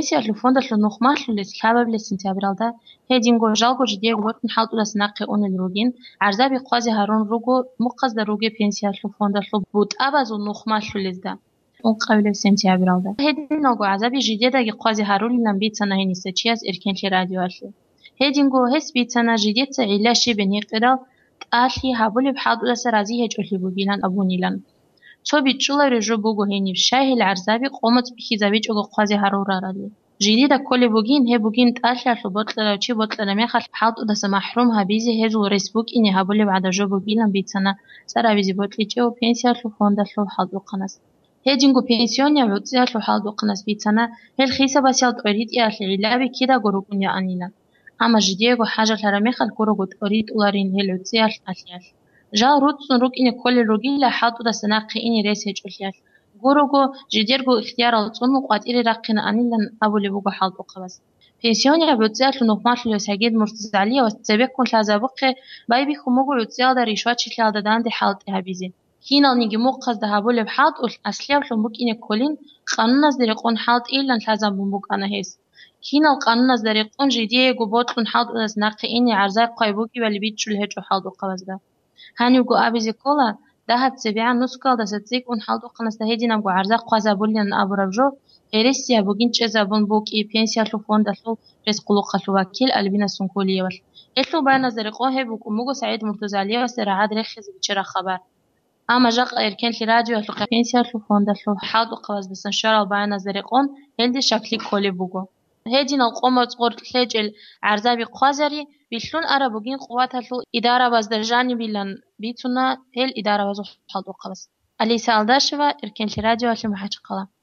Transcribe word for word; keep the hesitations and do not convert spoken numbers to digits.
пенсиялу фондалу нухмаллулис лабаблес сентябралда хединго жалго жидег вотн халтулас нақи онил ругин арзаби қвази харун ругу муқазда руге пенсиялу фондалу бут абазу нухмаллулизда он қавле сентябралда хединго азаби жидедаги қвази харулинам бицана хенисе чиаз иркенли радиоалли хединго хес бицана жидеца илаши бенеқирал тали хабули бхалтулас рази хеҷули бугилан абунилан تو بیچوله رو بگو هنیف شهیل عرضابی قومت بخیزاویچ اگه قاضی هرورا رادی جدید کلی بگین هی بگین تاشر لو بطل چی بطل میخواد حد دست محروم هبیزی هزو ریسبوک اینی هبولی بعد جو بگیرم بیتنا سر هبیزی بطلی چه و پنسیار لو فونده لو حد وقناس هجینگو پنسیونیا وقتیار لو حد وقناس بیتنا هل خیسه بسیار دارید یا لعبی کیدا گروگون یا آنیلا اما جدیدگو حاجه لرا میخواد گروگوت دارید اولارین هل وقتیار آتیار جا روتون روک اینه کلی روگی لحد دست نقی اینی ریس هجولیار گروگو جدیرگو اختیار الطون وقت ایری رقینا آنیلن اولی بگو حد وقباس پنسیونیا وقتیار لو نقمات لو سعید مرتزعلی و سبک کن لازبقه بای بی خموگو وقتیار در ایشوات شکل دادن ده حالت هبیزی هینا نیگی موقع ده هبول بحد و اصلیاب لو بگ اینه کلین قانون از دریقون حالت ایلن لازم بمبگ آنه هست هینا القانون از دریقون جدیرگو بودن حد از نقی اینی عرضه قایبوگی ولی بیت شل هجو حد وقباس ده هنيوجو أبيزي كولا دهب سبيعة نسكال ده ستزيك ون حالتو قناس تهيدي نمجو عرزاق قوازا بوليان أبو ربجو غيرسيا بوجين تشيزا بون بوك إي بينسيا لو فون دلو ريس قلوقا لو وكيل ألبينا سنكولية وال إتلو بانا زرقوه هبوك وموجو سعيد مرتزالية وسرعاد رخيز بيشرا خبر أما جاق إركان لي راديو أتلو بينسيا لو فون دلو حالتو قواز بسنشارا بانا زرقون هلدي شكلي كولي بوجو هيدين القوم تقول تلاجل عرزابي قوازري بيشلون أرا بوجين قواتها لو إدارة بازدرجاني بيلان بيتونا هل إدارة بازو حالتو قواز أليسا ألداشوا إركان لي راديو أتلو محاج قلا